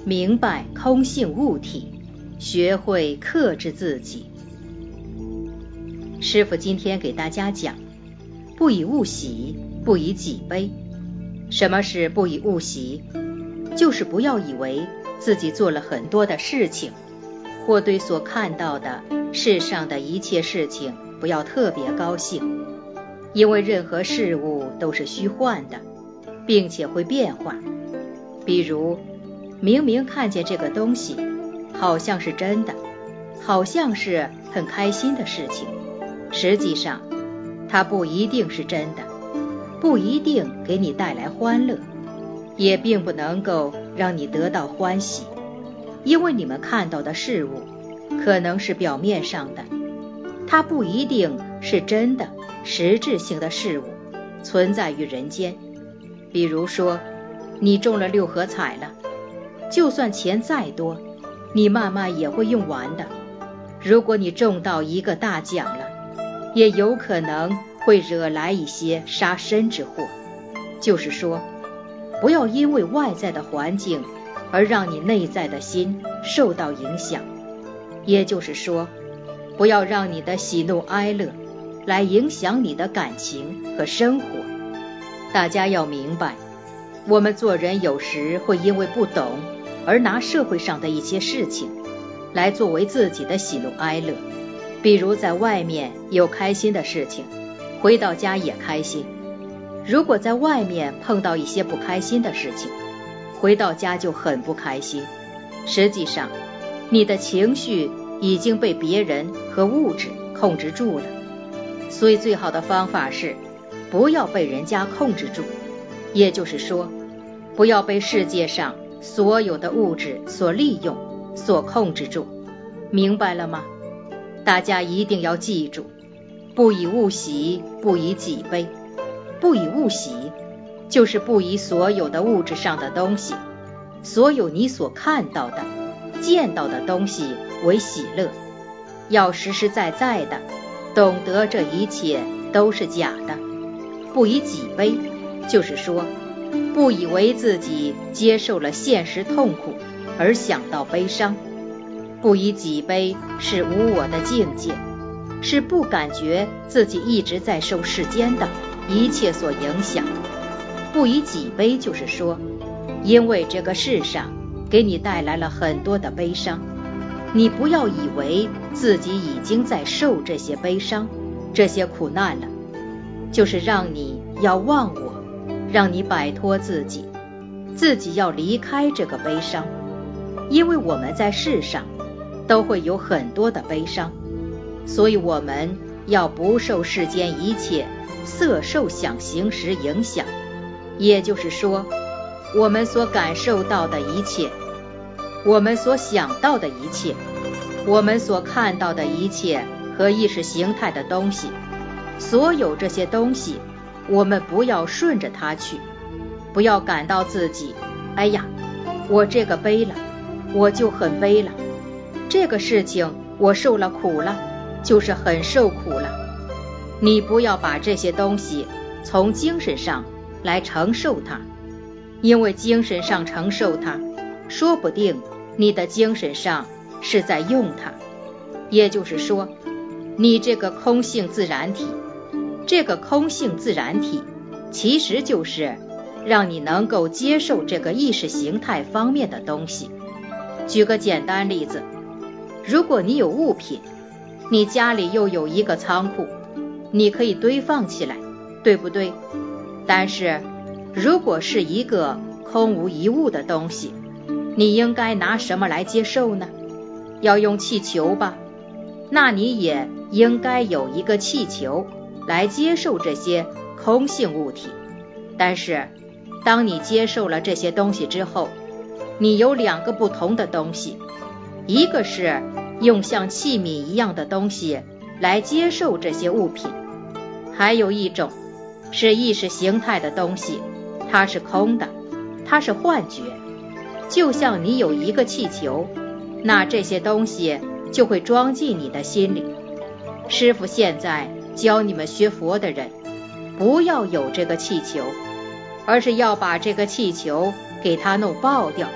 明白空性物体，学会克制自己。师父今天给大家讲，不以物喜，不以己悲。什么是不以物喜？就是不要以为自己做了很多的事情，或对所看到的世上的一切事情不要特别高兴，因为任何事物都是虚幻的，并且会变化。比如明明看见这个东西好像是真的，好像是很开心的事情，实际上它不一定是真的，不一定给你带来欢乐，也并不能够让你得到欢喜，因为你们看到的事物可能是表面上的，它不一定是真的实质性的事物存在于人间。比如说你中了6合彩了，就算钱再多，你慢慢也会用完的。如果你中到一个大奖了，也有可能会惹来一些杀身之祸。就是说，不要因为外在的环境而让你内在的心受到影响。也就是说，不要让你的喜怒哀乐来影响你的感情和生活。大家要明白，我们做人有时会因为不懂而拿社会上的一些事情来作为自己的喜怒哀乐。比如在外面有开心的事情，回到家也开心。如果在外面碰到一些不开心的事情，回到家就很不开心，实际上你的情绪已经被别人和物质控制住了。所以最好的方法是不要被人家控制住，也就是说，不要被世界上所有的物质所利用、所控制住。明白了吗？大家一定要记住，不以物喜，不以己悲。不以物喜，就是不以所有的物质上的东西，所有你所看到的、见到的东西为喜乐。要实实在在的懂得这一切都是假的。不以己悲，就是说，不以为自己接受了现实痛苦而想到悲伤。不以己悲是无我的境界，是不感觉自己一直在受世间的一切所影响。不以己悲就是说，因为这个世上给你带来了很多的悲伤，你不要以为自己已经在受这些悲伤、这些苦难了，就是让你要忘我，让你摆脱自己，自己要离开这个悲伤。因为我们在世上都会有很多的悲伤，所以我们要不受世间一切色受想行识影响。也就是说，我们所感受到的一切，我们所想到的一切，我们所看到的一切和意识形态的东西，所有这些东西我们不要顺着它去，不要感到自己哎呀，我这个悲了，我就很悲了，这个事情我受了苦了，就是很受苦了。你不要把这些东西从精神上来承受它，因为精神上承受它，说不定你的精神上是在用它。也就是说，你这个空性自然体，这个空性自然体其实就是让你能够接受这个意识形态方面的东西。举个简单例子，如果你有物品，你家里又有一个仓库，你可以堆放起来，对不对？但是如果是一个空无一物的东西，你应该拿什么来接受呢？要用气球吧？那你也应该有一个气球来接受这些空性物体。但是当你接受了这些东西之后，你有2个不同的东西，一个是用像器皿一样的东西来接受这些物品，还有一种是意识形态的东西，它是空的，它是幻觉。就像你有一个气球，那这些东西就会装进你的心里。师父现在教你们学佛的人，不要有这个气球，而是要把这个气球给它弄爆掉，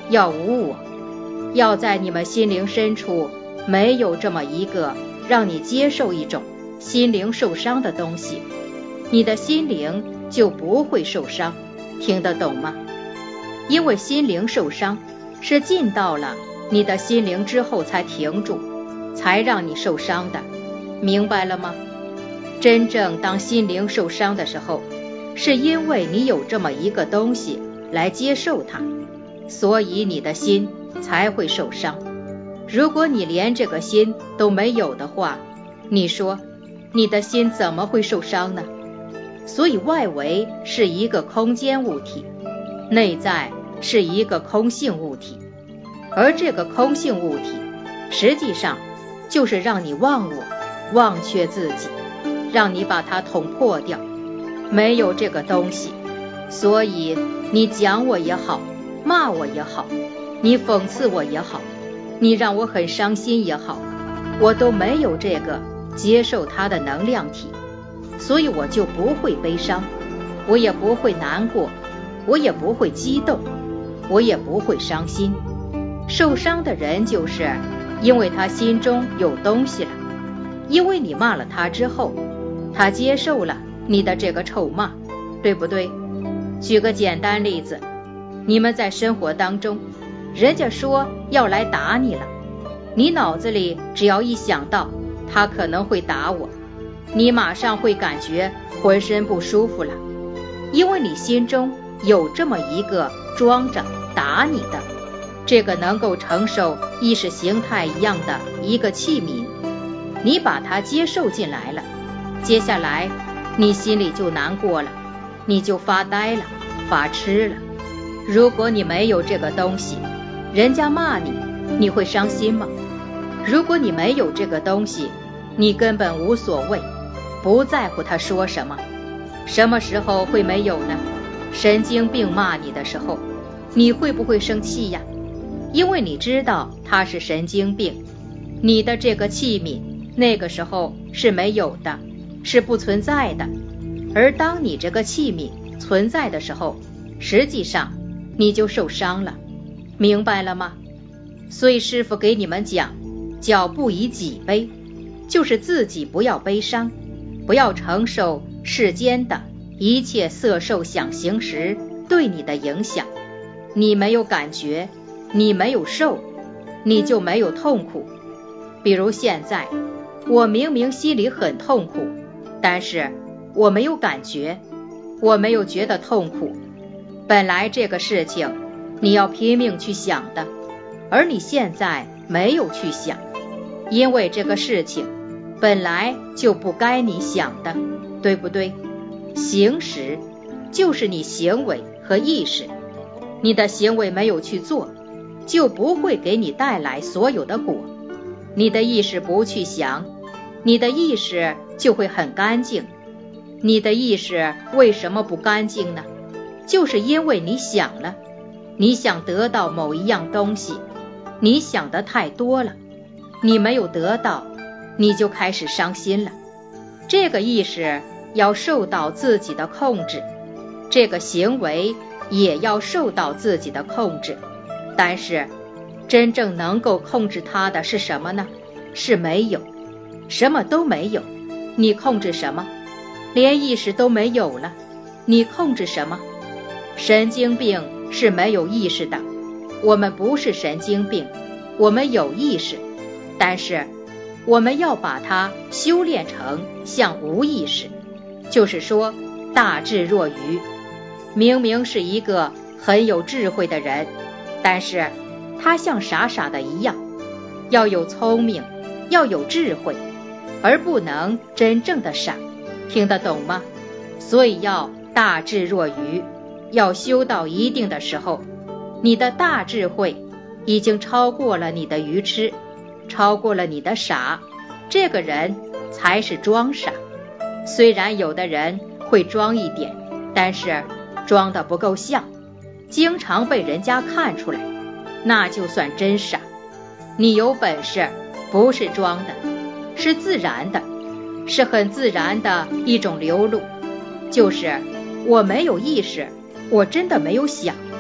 要无我，要在你们心灵深处没有这么一个让你接受一种心灵受伤的东西，你的心灵就不会受伤，听得懂吗？因为心灵受伤是进到了你的心灵之后才停住，才让你受伤的，明白了吗？真正当心灵受伤的时候，是因为你有这么一个东西来接受它，所以你的心才会受伤。如果你连这个心都没有的话，你说你的心怎么会受伤呢？所以外围是一个空间物体，内在是一个空性物体，而这个空性物体实际上就是让你忘我，忘却自己，让你把它捅破掉。没有这个东西，所以你讲我也好，骂我也好，你讽刺我也好，你让我很伤心也好，我都没有这个接受它的能量体，所以我就不会悲伤，我也不会难过，我也不会激动，我也不会伤心。受伤的人就是因为他心中有东西了，因为你骂了他之后，他接受了你的这个臭骂，对不对？举个简单例子，你们在生活当中，人家说要来打你了，你脑子里只要一想到他可能会打我，你马上会感觉浑身不舒服了，因为你心中有这么一个装着打你的，这个能够承受意识形态一样的一个器皿，你把它接受进来了，接下来你心里就难过了，你就发呆了，发痴了。如果你没有这个东西，人家骂你，你会伤心吗？如果你没有这个东西，你根本无所谓，不在乎他说什么。什么时候会没有呢？神经病骂你的时候，你会不会生气呀？因为你知道他是神经病，你的这个器皿那个时候是没有的，是不存在的。而当你这个器皿存在的时候，实际上你就受伤了，明白了吗？所以师父给你们讲，叫不以己悲，就是自己不要悲伤，不要承受世间的一切色受想行识对你的影响。你没有感觉，你没有受，你就没有痛苦。比如现在我明明心里很痛苦，但是我没有感觉，我没有觉得痛苦。本来这个事情你要拼命去想的，而你现在没有去想，因为这个事情本来就不该你想的，对不对？行识就是你行为和意识，你的行为没有去做，就不会给你带来所有的果。你的意识不去想，你的意识就会很干净。你的意识为什么不干净呢？就是因为你想了，你想得到某一样东西，你想的太多了，你没有得到，你就开始伤心了。这个意识要受到自己的控制，这个行为也要受到自己的控制。但是真正能够控制它的是什么呢？是没有，什么都没有。你控制什么？连意识都没有了，你控制什么？神经病是没有意识的，我们不是神经病，我们有意识，但是我们要把它修炼成像无意识，就是说大智若愚。明明是一个很有智慧的人，但是他像傻傻的一样，要有聪明，要有智慧，而不能真正的傻，听得懂吗？所以要大智若愚，要修到一定的时候，你的大智慧已经超过了你的愚痴，超过了你的傻，这个人才是装傻。虽然有的人会装一点，但是装得不够像，经常被人家看出来，那就算真傻。你有本事不是装的，是自然的，是很自然的一种流露，就是我没有意识，我真的没有想，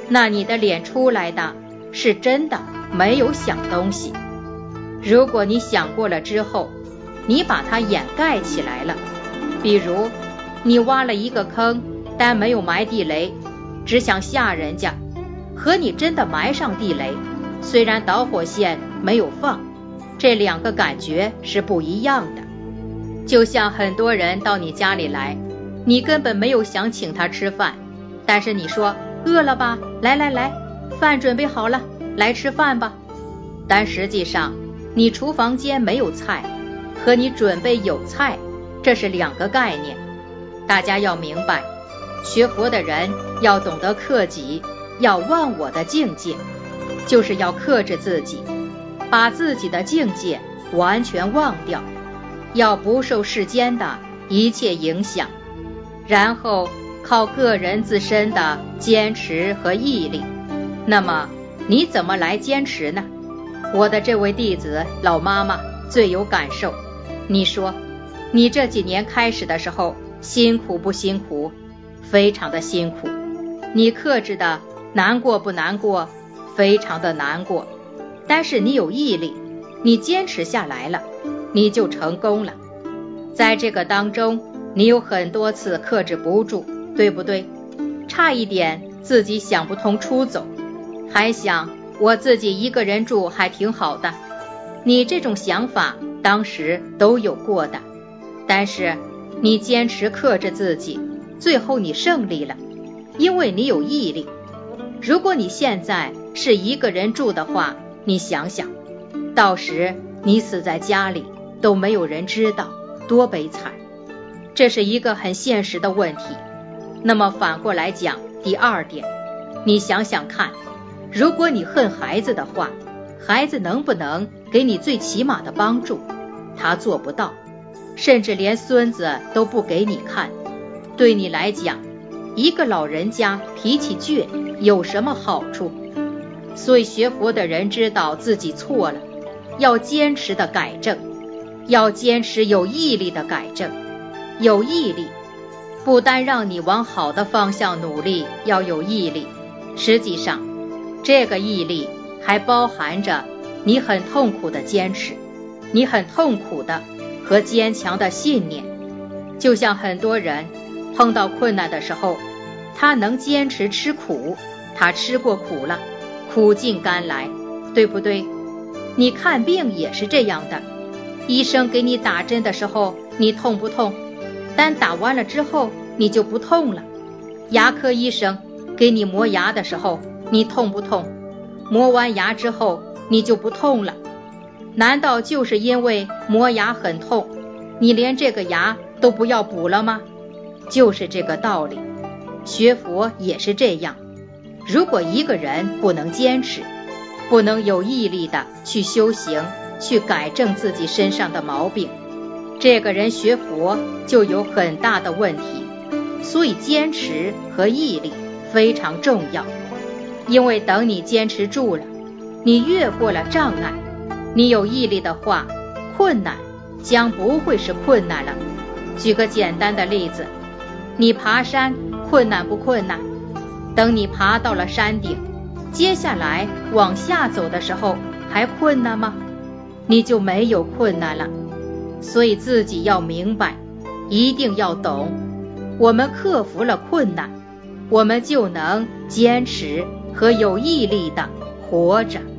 那你的脸出来的是真的没有想东西。如果你想过了之后，你把它掩盖起来了，比如你挖了一个坑，但没有埋地雷，只想吓人家，和你真的埋上地雷，虽然导火线没有放，这两个感觉是不一样的。就像很多人到你家里来，你根本没有想请他吃饭，但是你说饿了吧，来，饭准备好了，来吃饭吧。但实际上你厨房间没有菜，和你准备有菜，这是两个概念。大家要明白，学佛的人要懂得克己，要忘我的境界，就是要克制自己，把自己的境界完全忘掉，要不受世间的一切影响，然后靠个人自身的坚持和毅力。那么你怎么来坚持呢？我的这位弟子老妈妈最有感受。你说你这几年开始的时候辛苦不辛苦？非常的辛苦。你克制的难过不难过？非常的难过。但是你有毅力，你坚持下来了，你就成功了。在这个当中，你有很多次克制不住，对不对？差一点自己想不通出走，还想我自己一个人住还挺好的。你这种想法当时都有过的，但是你坚持克制自己，最后你胜利了，因为你有毅力。如果你现在是一个人住的话，你想想，到时你死在家里都没有人知道，多悲惨。这是一个很现实的问题。那么反过来讲，第二点，你想想看，如果你恨孩子的话，孩子能不能给你最起码的帮助？他做不到，甚至连孙子都不给你看。对你来讲，一个老人家脾气倔有什么好处？所以学佛的人知道自己错了，要坚持的改正，要坚持有毅力的改正。有毅力不单让你往好的方向努力，要有毅力，实际上这个毅力还包含着你很痛苦的坚持，你很痛苦的和坚强的信念。就像很多人碰到困难的时候，他能坚持吃苦，他吃过苦了，苦尽甘来，对不对？你看病也是这样的，医生给你打针的时候，你痛不痛？但打完了之后你就不痛了。牙科医生给你磨牙的时候，你痛不痛？磨完牙之后你就不痛了。难道就是因为磨牙很痛，你连这个牙都不要补了吗？就是这个道理。学佛也是这样，如果一个人不能坚持，不能有毅力的去修行，去改正自己身上的毛病，这个人学佛就有很大的问题。所以坚持和毅力非常重要，因为等你坚持住了，你越过了障碍，你有毅力的话，困难将不会是困难了。举个简单的例子，你爬山困难不困难？等你爬到了山顶，接下来往下走的时候还困难吗？你就没有困难了。所以自己要明白，一定要懂，我们克服了困难，我们就能坚持和有毅力地活着。